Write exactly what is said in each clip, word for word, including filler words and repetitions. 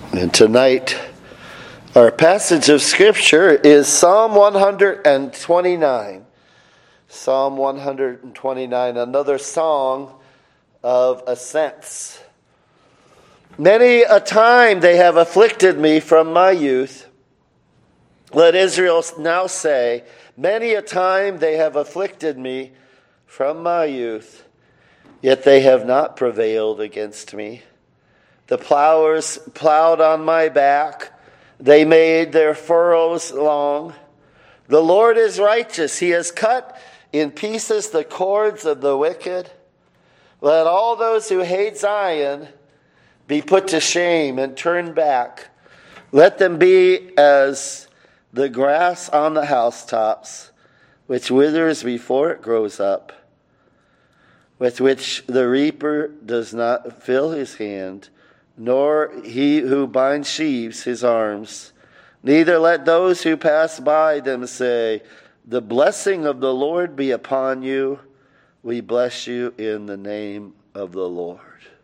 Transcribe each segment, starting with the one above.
And tonight, our passage of Scripture is Psalm one twenty-nine. Psalm one twenty-nine, another song of ascents. Many a time they have afflicted me from my youth. Let Israel now say, many a time they have afflicted me from my youth, yet they have not prevailed against me. The plowers plowed on my back. They made their furrows long. The Lord is righteous. He has cut in pieces the cords of the wicked. Let all those who hate Zion be put to shame and turn back. Let them be as the grass on the housetops, which withers before it grows up, with which the reaper does not fill his hand, nor he who binds sheaves his arms. Neither let those who pass by them say, the blessing of the Lord be upon you. We bless you in the name of the Lord.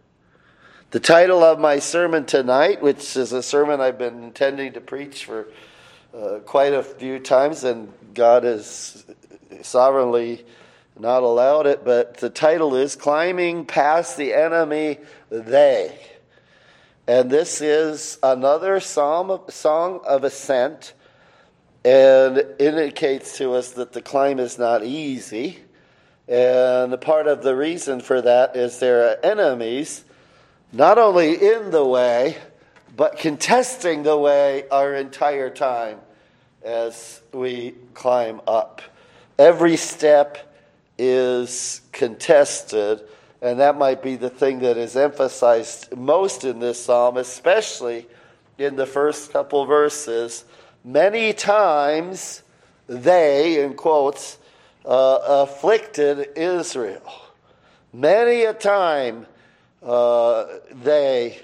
The title of my sermon tonight, which is a sermon I've been intending to preach for uh, quite a few times, and God has sovereignly not allowed it, but the title is Climbing Past the Enemy, They. And this is another psalm, song of ascent, and indicates to us that the climb is not easy. And part of the reason for that is there are enemies not only in the way, but contesting the way our entire time as we climb up. Every step is contested. And that might be the thing that is emphasized most in this psalm, especially in the first couple verses. Many times they, in quotes, uh, afflicted Israel. Many a time uh, they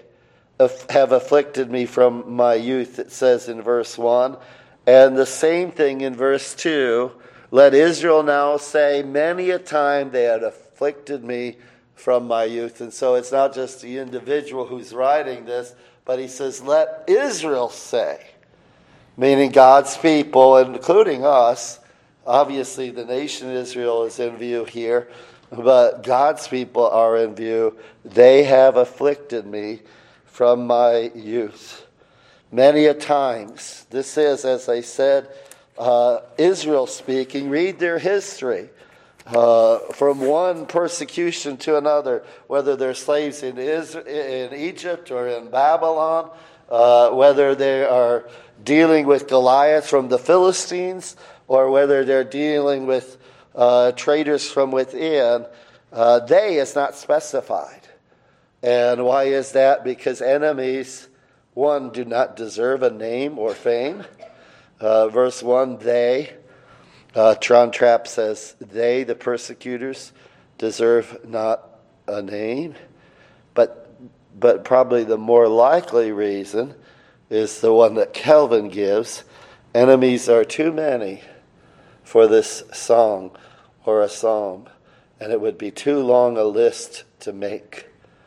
have afflicted me from my youth, it says in verse one. And the same thing in verse two. Let Israel now say, many a time they had afflicted me from my youth. And so it's not just the individual who's writing this, but he says, let Israel say, meaning God's people, including us. Obviously, the nation Israel is in view here, but God's people are in view. They have afflicted me from my youth. Many a times. This is, as I said, uh, Israel speaking. Read their history. Uh, from one persecution to another, whether they're slaves in Israel, in Egypt or in Babylon, uh, whether they are dealing with Goliath from the Philistines, or whether they're dealing with uh, traitors from within, uh, they is not specified. And why is that? Because enemies, one, do not deserve a name or fame. Uh, verse one, they. Uh, Tron Trapp says, they, the persecutors, deserve not a name. But but probably the more likely reason is the one that Calvin gives. Enemies are too many for this song or a psalm, and it would be too long a list to make.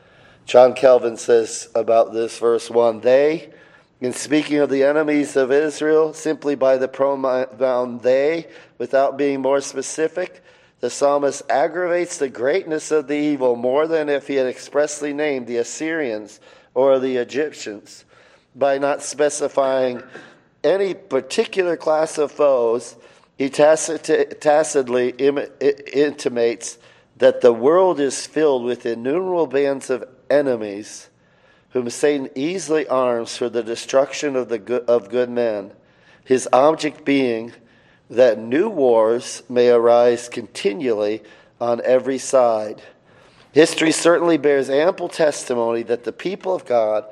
John Calvin says about this verse one, they, in speaking of the enemies of Israel, simply by the pronoun they, without being more specific, the psalmist aggravates the greatness of the evil more than if he had expressly named the Assyrians or the Egyptians. By not specifying any particular class of foes, he tacit- tacitly im- intimates that the world is filled with innumerable bands of enemies whom Satan easily arms for the destruction of the good, of good men, his object being that new wars may arise continually on every side. History certainly bears ample testimony that the people of God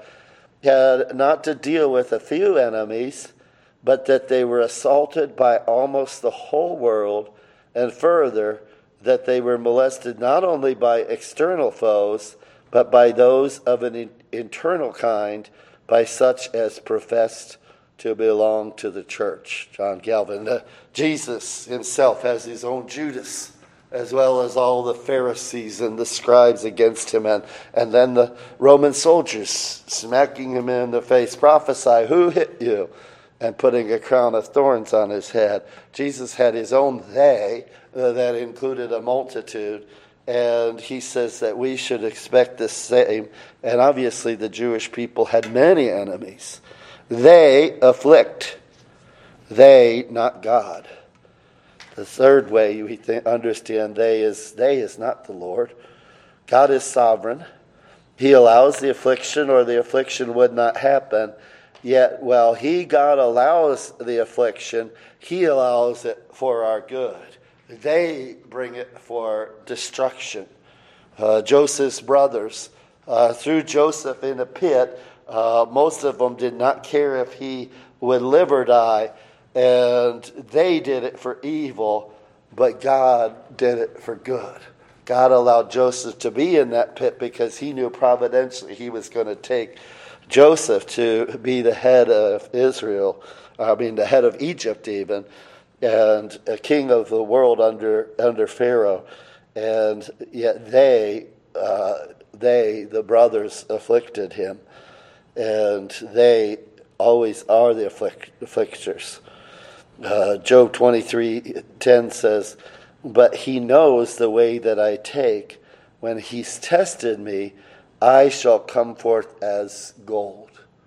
had not to deal with a few enemies, but that they were assaulted by almost the whole world, and further, that they were molested not only by external foes, but by those of an internal kind, by such as professed to belong to the church. John Calvin. Uh, Jesus himself has his own Judas as well as all the Pharisees and the scribes against him, and, and then the Roman soldiers smacking him in the face. Prophesy, who hit you? And putting a crown of thorns on his head. Jesus had his own they uh, that included a multitude. And he says that we should expect the same. And obviously the Jewish people had many enemies. They afflict. They, not God. The third way we think, understand they is they is not the Lord. God is sovereign. He allows the affliction, or the affliction would not happen. Yet while he, God, allows the affliction, he allows it for our good. They bring it for destruction. Uh, Joseph's brothers uh, threw Joseph in a pit. Uh, most of them did not care if he would live or die, and they did it for evil, but God did it for good. God allowed Joseph to be in that pit because he knew providentially he was going to take Joseph to be the head of Israel, I mean the head of Egypt even, and a king of the world under under Pharaoh. And yet they, uh, they, the brothers, afflicted him. And they always are the afflict- afflictors. Uh, Job twenty-three ten says, "But he knows the way that I take. When he's tested me, I shall come forth as gold."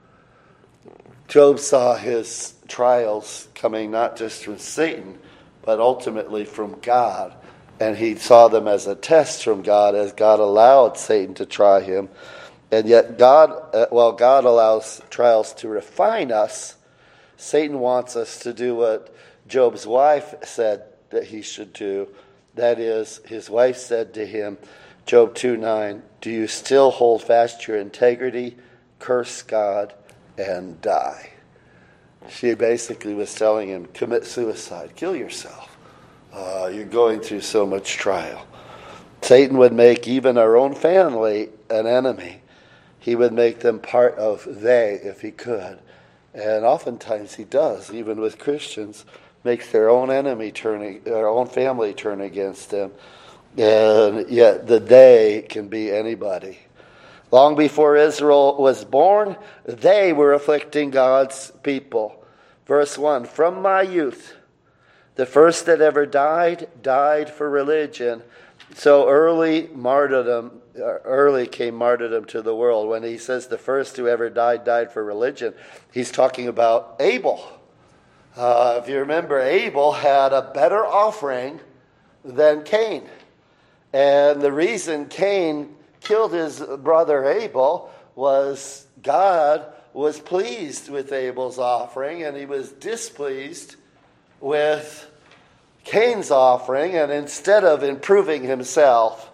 Job saw his trials coming not just from Satan, but ultimately from God. And he saw them as a test from God, as God allowed Satan to try him. And yet God, uh, well, God allows trials to refine us. Satan wants us to do what Job's wife said that he should do. That is, his wife said to him, Job two nine, "Do you still hold fast your integrity? Curse God and die." She basically was telling him, commit suicide, kill yourself. Uh, you're going through so much trial. Satan would make even our own family an enemy. He would make them part of they if he could. And oftentimes he does, even with Christians, makes their own enemy turn, their own family turn against them. And yet the they can be anybody. Long before Israel was born, they were afflicting God's people. Verse one, "From my youth, the first that ever died, died for religion." So early martyrdom, early came martyrdom to the world. When he says the first who ever died, died for religion, he's talking about Abel. Uh, if you remember, Abel had a better offering than Cain. And the reason Cain killed his brother Abel was God was pleased with Abel's offering, and he was displeased with Cain's offering. And instead of improving himself,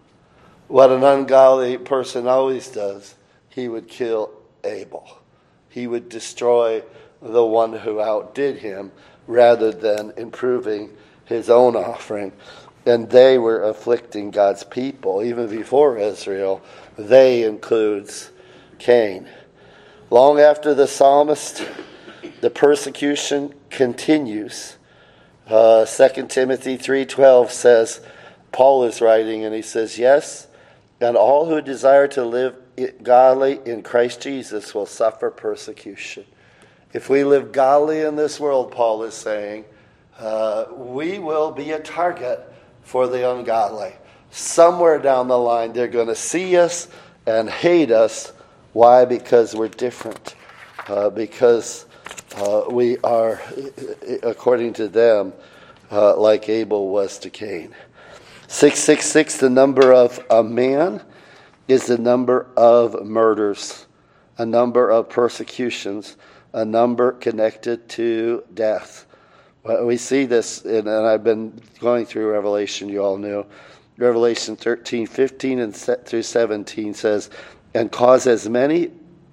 what an ungodly person always does, he would kill Abel. He would destroy the one who outdid him rather than improving his own offering. And they were afflicting God's people. Even before Israel, they includes Cain. Long after the psalmist, the persecution continues. Uh, Second Timothy three twelve says, Paul is writing, and he says, "Yes, and all who desire to live godly in Christ Jesus will suffer persecution." If we live godly in this world, Paul is saying, uh, we will be a target for the ungodly. Somewhere down the line, they're going to see us and hate us. Why? Because we're different. Uh, because uh, we are, according to them, uh, like Abel was to Cain. six six six, the number of a man, is the number of murders, a number of persecutions, a number connected to death. We see this, in, and I've been going through Revelation, you all knew. Revelation thirteen, fifteen and through seventeen says, "And cause as many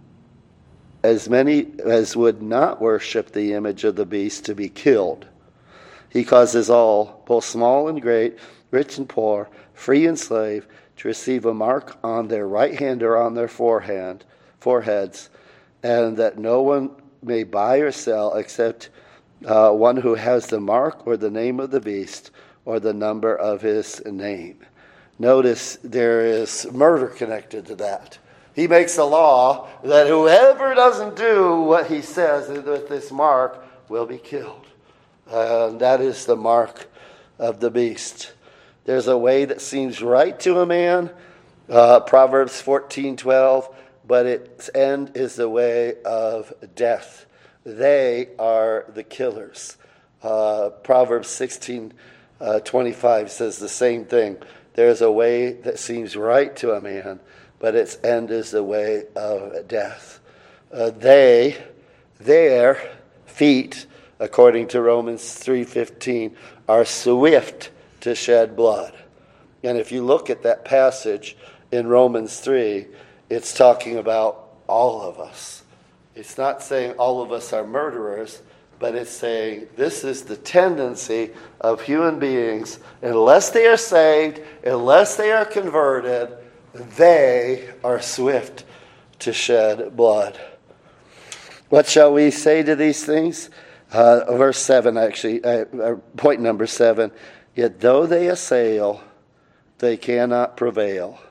as many as would not worship the image of the beast to be killed. He causes all, both small and great, rich and poor, free and slave, to receive a mark on their right hand or on their forehand, foreheads, and that no one may buy or sell except Uh, one who has the mark or the name of the beast or the number of his name. Notice there is murder connected to that. He makes a law that whoever doesn't do what he says with this mark will be killed. Uh, that is the mark of the beast. There's a way that seems right to a man, uh, Proverbs fourteen twelve, but its end is the way of death. They are the killers. Uh, Proverbs sixteen twenty-five says the same thing. There's a way that seems right to a man, but its end is the way of death. Uh, they, their feet, according to Romans three fifteen, are swift to shed blood. And if you look at that passage in Romans three, it's talking about all of us. It's not saying all of us are murderers, but it's saying this is the tendency of human beings. Unless they are saved, unless they are converted, they are swift to shed blood. What shall we say to these things? Uh, verse seven, actually, uh, uh, point number seven. Yet though they assail, they cannot prevail.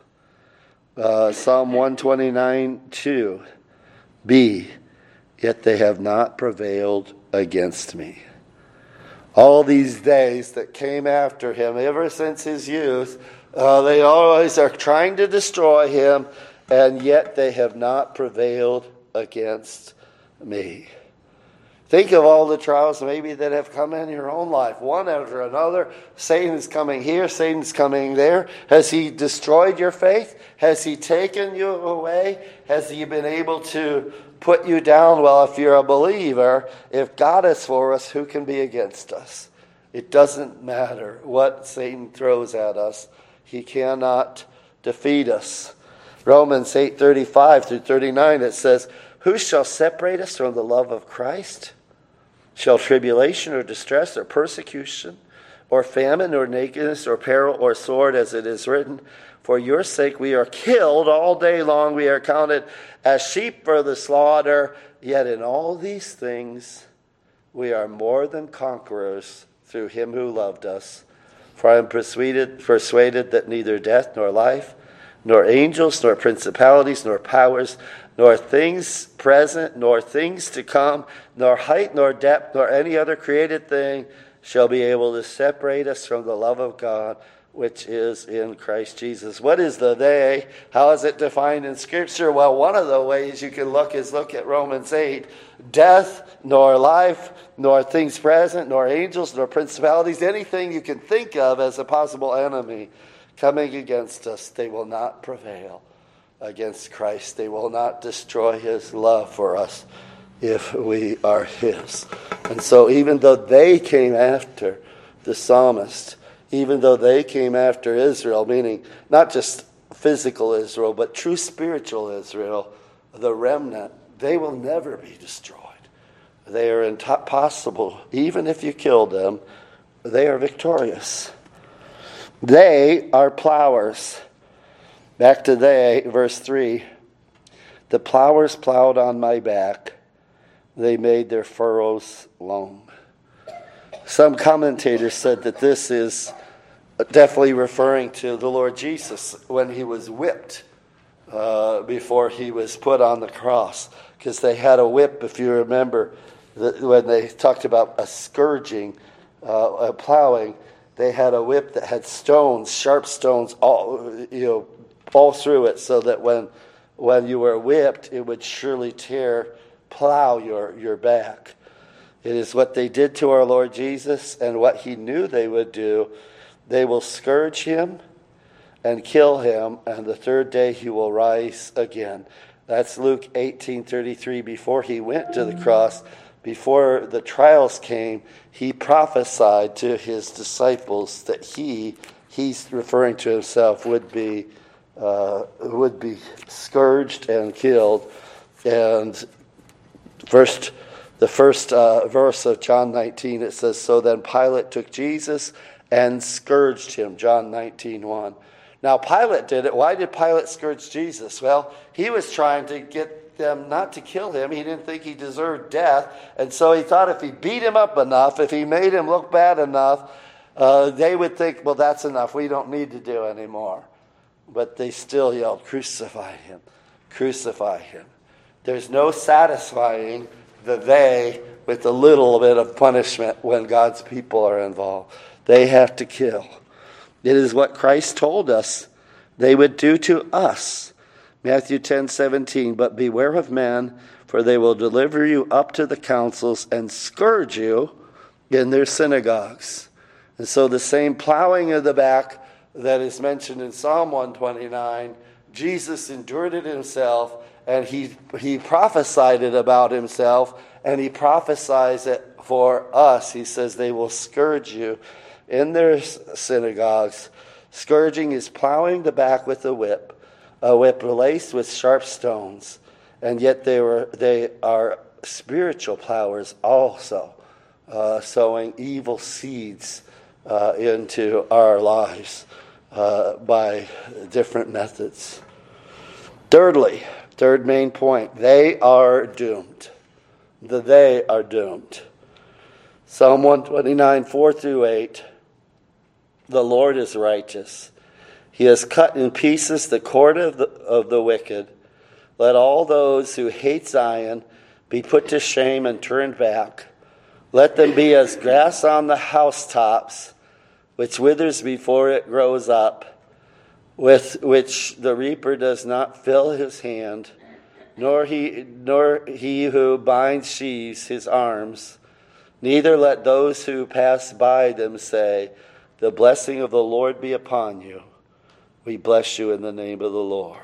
Uh, Psalm one twenty-nine two. B. Yet they have not prevailed against me. All these days that came after him, ever since his youth, uh, they always are trying to destroy him, and yet they have not prevailed against me. Think of all the trials maybe that have come in your own life, one after another. Satan's coming here, Satan's coming there. Has he destroyed your faith? Has he taken you away? Has he been able to put you down? Well, if you're a believer, if God is for us, who can be against us? It doesn't matter what Satan throws at us. He cannot defeat us. Romans eight thirty-five through thirty-nine, it says, who shall separate us from the love of Christ? Shall tribulation or distress or persecution or famine or nakedness or peril or sword, as it is written, for your sake we are killed all day long. We are counted as sheep for the slaughter. Yet in all these things we are more than conquerors through him who loved us. For I am persuaded, persuaded that neither death nor life, nor angels, nor principalities, nor powers, nor things present, nor things to come, nor height, nor depth, nor any other created thing shall be able to separate us from the love of God, which is in Christ Jesus. What is the they? How is it defined in Scripture? Well, one of the ways you can look is look at Romans eight. Death, nor life, nor things present, nor angels, nor principalities, anything you can think of as a possible enemy coming against us, they will not prevail against Christ. They will not destroy his love for us if we are his. And so even though they came after the psalmist, even though they came after Israel, meaning not just physical Israel, but true spiritual Israel, the remnant, they will never be destroyed. They are impossible. Even if you kill them, they are victorious. They are plowers. Back to they, verse three. The plowers plowed on my back. They made their furrows long. Some commentators said that this is definitely referring to the Lord Jesus when he was whipped uh, before he was put on the cross. Because they had a whip, if you remember, that when they talked about a scourging, uh, a plowing, they had a whip that had stones, sharp stones, all you know, all through it, so that when when you were whipped, it would surely tear, plow your, your back. It is what they did to our Lord Jesus and what he knew they would do. They will scourge him and kill him, and the third day he will rise again. That's Luke eighteen thirty-three. Before he went to the cross, before the trials came, he prophesied to his disciples that he, he's referring to himself, would be uh, would be scourged and killed. And first, the first uh, verse of John nineteen, it says, so then Pilate took Jesus and scourged him, John nineteen one. Now, Pilate did it. Why did Pilate scourge Jesus? Well, he was trying to get them not to kill him. He didn't think he deserved death. And so he thought if he beat him up enough, if he made him look bad enough, Uh, they would think, well, that's enough. We don't need to do anymore. But they still yelled, crucify him, crucify him. There's no satisfying the they with a little bit of punishment when God's people are involved. They have to kill. It is what Christ told us they would do to us. Matthew ten seventeen, but beware of men, for they will deliver you up to the councils and scourge you in their synagogues. And so the same plowing of the back that is mentioned in Psalm one twenty-nine, Jesus endured it himself, and he, he prophesied it about himself, and he prophesies it for us. He says they will scourge you in their synagogues. Scourging is plowing the back with a whip, a whip laced with sharp stones, and yet they were they are spiritual plowers also, uh, sowing evil seeds uh, into our lives uh, by different methods. Thirdly, third main point, they are doomed. The they are doomed. Psalm one twenty-nine, four through eight. The Lord is righteous. He has cut in pieces the cord of the, of the wicked. Let all those who hate Zion be put to shame and turned back. Let them be as grass on the housetops, which withers before it grows up, with which the reaper does not fill his hand, nor he, nor he who binds sheaves his arms. Neither let those who pass by them say, the blessing of the Lord be upon you. We bless you in the name of the Lord.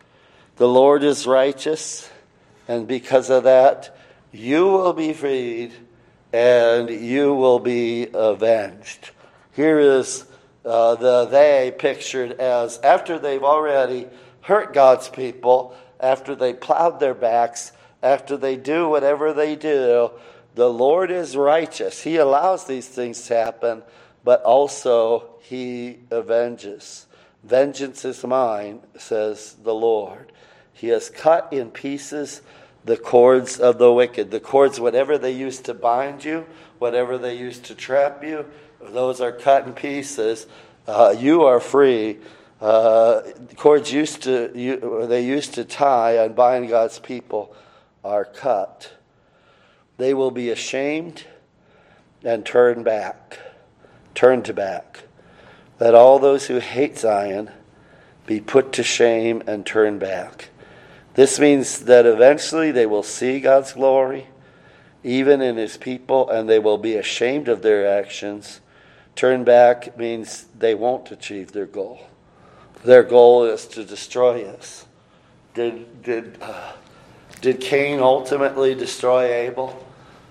The Lord is righteous, and because of that, you will be freed and you will be avenged. Here is uh, the they pictured as after they've already hurt God's people, after they plowed their backs, after they do whatever they do, the Lord is righteous. He allows these things to happen, but also he avenges. Vengeance is mine, says the Lord. He has cut in pieces the cords of the wicked. The cords, whatever they used to bind you, whatever they used to trap you, those are cut in pieces. Uh, you are free. Uh, cords used to you, they used to tie and bind God's people are cut. They will be ashamed and turn back, turned back. Let all those who hate Zion be put to shame and turn back. This means that eventually they will see God's glory, even in his people, and they will be ashamed of their actions. Turn back means they won't achieve their goal. Their goal is to destroy us. Did, did, uh, did Cain ultimately destroy Abel?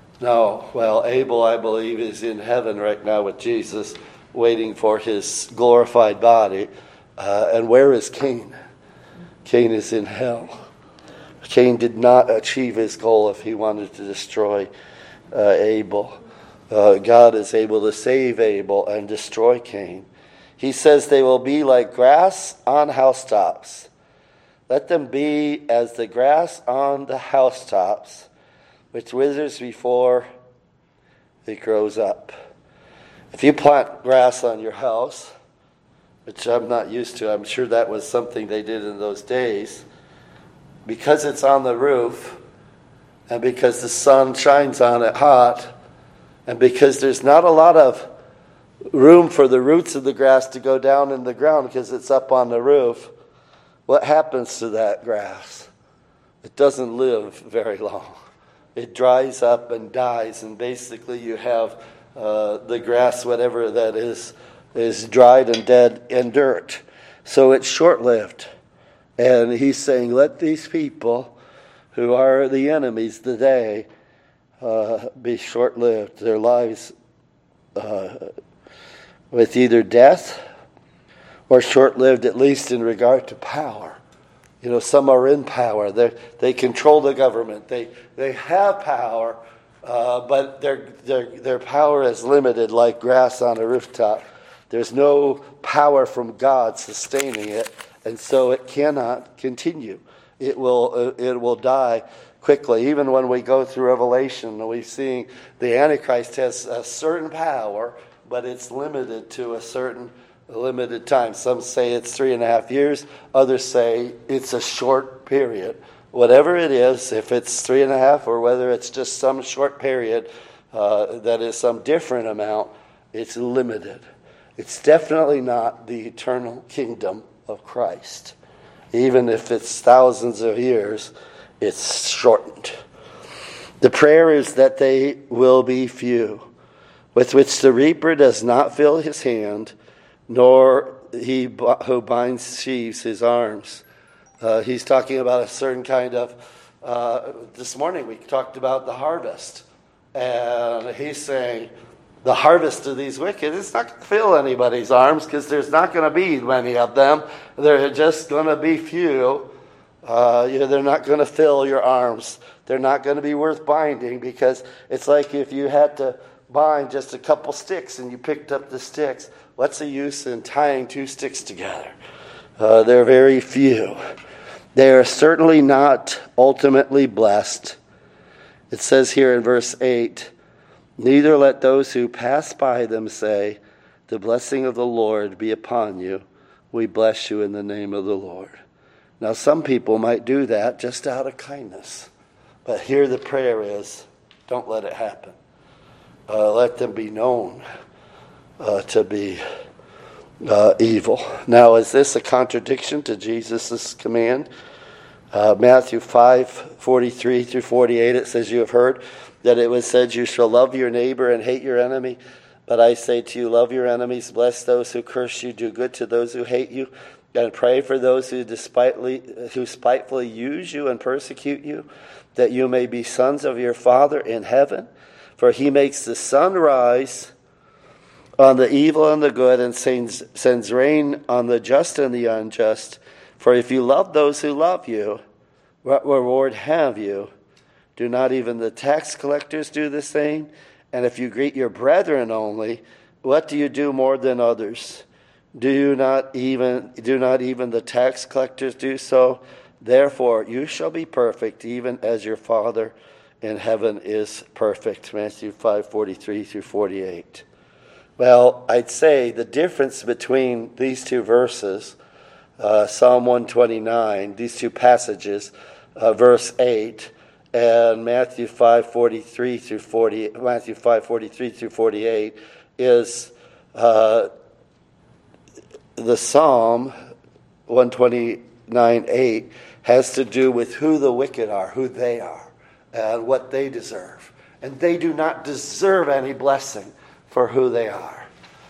No. Well, Abel, I believe, is in heaven right now with Jesus, waiting for his glorified body. Uh, and where is Cain? Cain is in hell. Cain did not achieve his goal if he wanted to destroy uh, Abel. Uh, God is able to save Abel and destroy Cain. He says they will be like grass on housetops. Let them be as the grass on the housetops, which withers before it grows up. If you plant grass on your house, which I'm not used to, I'm sure that was something they did in those days, because it's on the roof, and because the sun shines on it hot, and because there's not a lot of room for the roots of the grass to go down in the ground because it's up on the roof, what happens to that grass? It doesn't live very long. It dries up and dies, and basically you have uh, the grass, whatever that is, is dried and dead in dirt. So it's short-lived. And he's saying, let these people who are the enemies today uh, be short-lived. Their lives uh, with either death or short-lived, at least in regard to power. You know, some are in power. They they control the government. They they have power, uh, but their their their power is limited, like grass on a rooftop. There's no power from God sustaining it, and so it cannot continue. It will uh, it will die quickly. Even when we go through Revelation, we see the Antichrist has a certain power, but it's limited to a certain limited time. Some say it's three and a half years. Others say it's a short period. Whatever it is, if it's three and a half or whether it's just some short period uh, that is some different amount, it's limited. It's definitely not the eternal kingdom of Christ. Even if it's thousands of years, it's shortened. The prayer is that they will be few, with which the reaper does not fill his hand, nor he who binds sheaves his arms. Uh, he's talking about a certain kind of, uh, this morning we talked about the harvest. And he's saying the harvest of these wicked is not going to fill anybody's arms because there's not going to be many of them. They're just going to be few. Uh, you know, they're not going to fill your arms. They're not going to be worth binding because it's like if you had to bind just a couple sticks and you picked up the sticks. What's the use in tying two sticks together? Uh, they're very few. They are certainly not ultimately blessed. It says here in verse eight, neither let those who pass by them say, the blessing of the Lord be upon you. We bless you in the name of the Lord. Now some people might do that just out of kindness. But here the prayer is, don't let it happen. Uh, let them be known uh, to be uh, evil. Now, is this a contradiction to Jesus' command? Uh, Matthew five, forty-three through forty-eight, it says, you have heard that it was said, you shall love your neighbor and hate your enemy. But I say to you, love your enemies, bless those who curse you, do good to those who hate you, and pray for those who despitefully, who spitefully use you and persecute you, that you may be sons of your Father in heaven. For he makes the sun rise on the evil and the good, and sends, sends rain on the just and the unjust. For if you love those who love you, what reward have you? Do not even the tax collectors do the same? And if you greet your brethren only, what do you do more than others? Do you not even do not even the tax collectors do so? Therefore you shall be perfect, even as your Father in heaven is perfect. Matthew five, forty-three through forty-eight. Well, I'd say the difference between these two verses, uh, Psalm one twenty-nine, these two passages, uh, verse eight, and Matthew five, forty-three through forty, Matthew five, forty-three through forty-eight, is uh, the Psalm one twenty-nine, eight has to do with who the wicked are, who they are, and what they deserve. And they do not deserve any blessing for who they are.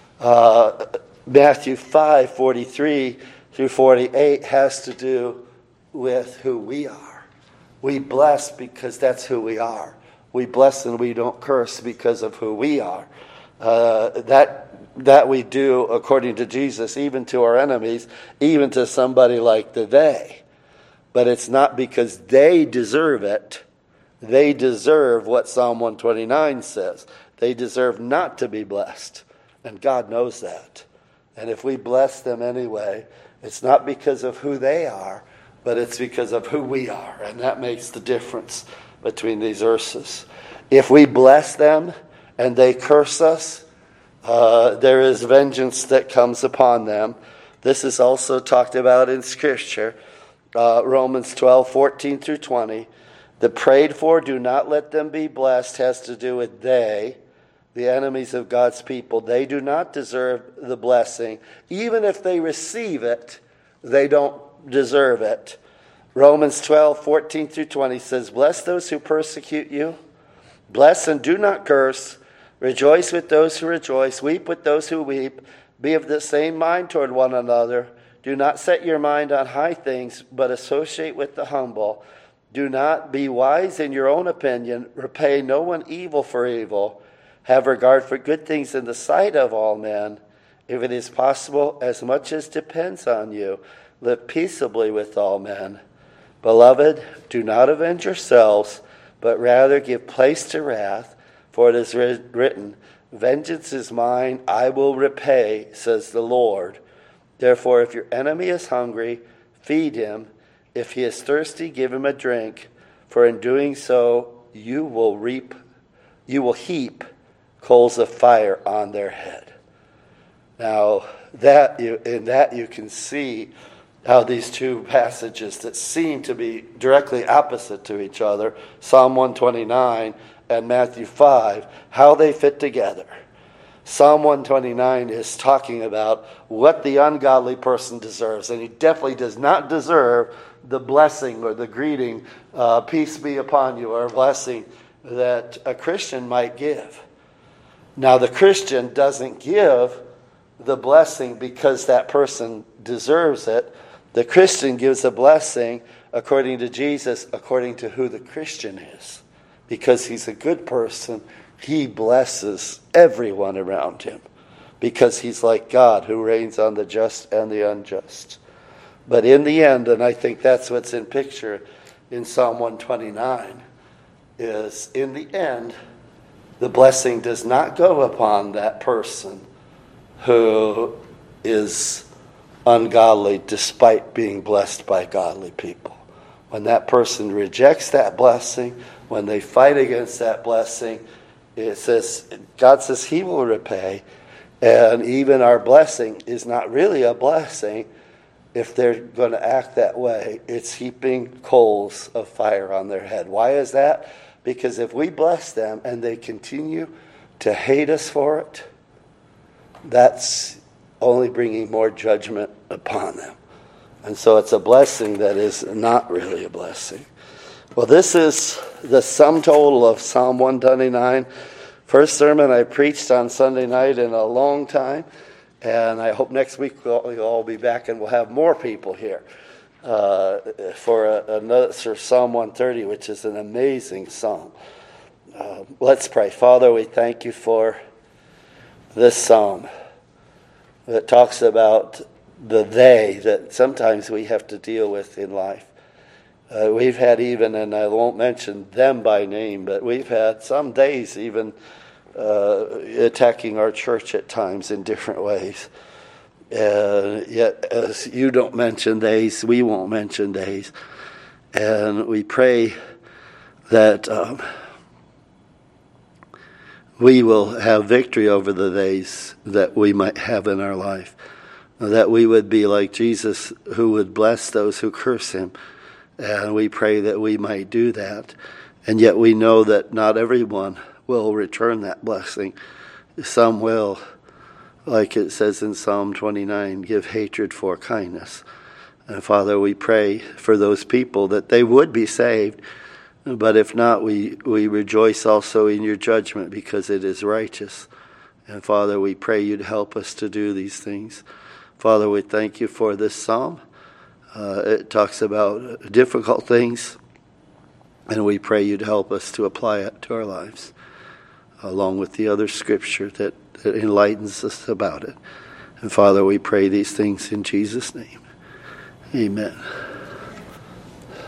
Uh, Matthew five, forty-three through forty-eight has to do with who we are. We bless because that's who we are. We bless and we don't curse because of who we are. Uh, that that we do according to Jesus, even to our enemies, even to somebody like the they. But it's not because they deserve it. They deserve what Psalm one twenty-nine says. They deserve not to be blessed. And God knows that. And if we bless them anyway, it's not because of who they are, but it's because of who we are. And that makes the difference between these verses. If we bless them and they curse us, uh, there is vengeance that comes upon them. This is also talked about in Scripture. Uh, Romans twelve, fourteen through twenty. The prayed for, do not let them be blessed, has to do with they, the enemies of God's people. They do not deserve the blessing. Even if they receive it, they don't deserve it. Romans twelve, fourteen through twenty says, bless those who persecute you. Bless and do not curse. Rejoice with those who rejoice. Weep with those who weep. Be of the same mind toward one another. Do not set your mind on high things, but associate with the humble. Do not be wise in your own opinion. Repay no one evil for evil. Have regard for good things in the sight of all men. If it is possible, as much as depends on you, live peaceably with all men. Beloved, do not avenge yourselves, but rather give place to wrath. For it is written, vengeance is mine, I will repay, says the Lord. Therefore, if your enemy is hungry, feed him. If he is thirsty, give him a drink. For in doing so, you will reap, you will heap coals of fire on their head. Now, that you, in that you can see how these two passages that seem to be directly opposite to each other, Psalm one twenty-nine and Matthew five, how they fit together. Psalm one twenty-nine is talking about what the ungodly person deserves, and he definitely does not deserve the blessing or the greeting, uh, peace be upon you, or a blessing that a Christian might give. Now, the Christian doesn't give the blessing because that person deserves it. The Christian gives a blessing according to Jesus, according to who the Christian is. Because he's a good person, he blesses everyone around him. Because he's like God, who reigns on the just and the unjust. But in the end, and I think that's what's in picture in Psalm one twenty-nine, is in the end, the blessing does not go upon that person who is ungodly despite being blessed by godly people. When that person rejects that blessing, when they fight against that blessing, it says, God says he will repay. And even our blessing is not really a blessing if they're going to act that way. It's heaping coals of fire on their head. Why is that? Because if we bless them and they continue to hate us for it, that's only bringing more judgment upon them. And so it's a blessing that is not really a blessing. Well, this is the sum total of Psalm one twenty-nine. First sermon I preached on Sunday night in a long time. And I hope next week we'll, we'll all be back and we'll have more people here uh, for a, another for Psalm one thirty, which is an amazing psalm. Uh, let's pray. Father, we thank you for this psalm that talks about the they that sometimes we have to deal with in life. Uh, we've had even, and I won't mention them by name, but we've had some days even uh, attacking our church at times in different ways. Uh, yet, as you don't mention theys, we won't mention theys. And we pray that um, we will have victory over the days that we might have in our life. That we would be like Jesus, who would bless those who curse him. And we pray that we might do that. And yet we know that not everyone will return that blessing. Some will, like it says in Psalm twenty-nine, give hatred for kindness. And Father, we pray for those people that they would be saved. But if not, we, we rejoice also in your judgment because it is righteous. And Father, we pray you'd help us to do these things. Father, we thank you for this psalm. Uh, it talks about difficult things, and we pray you'd help us to apply it to our lives, along with the other scripture that, that enlightens us about it. And Father, we pray these things in Jesus' name. Amen.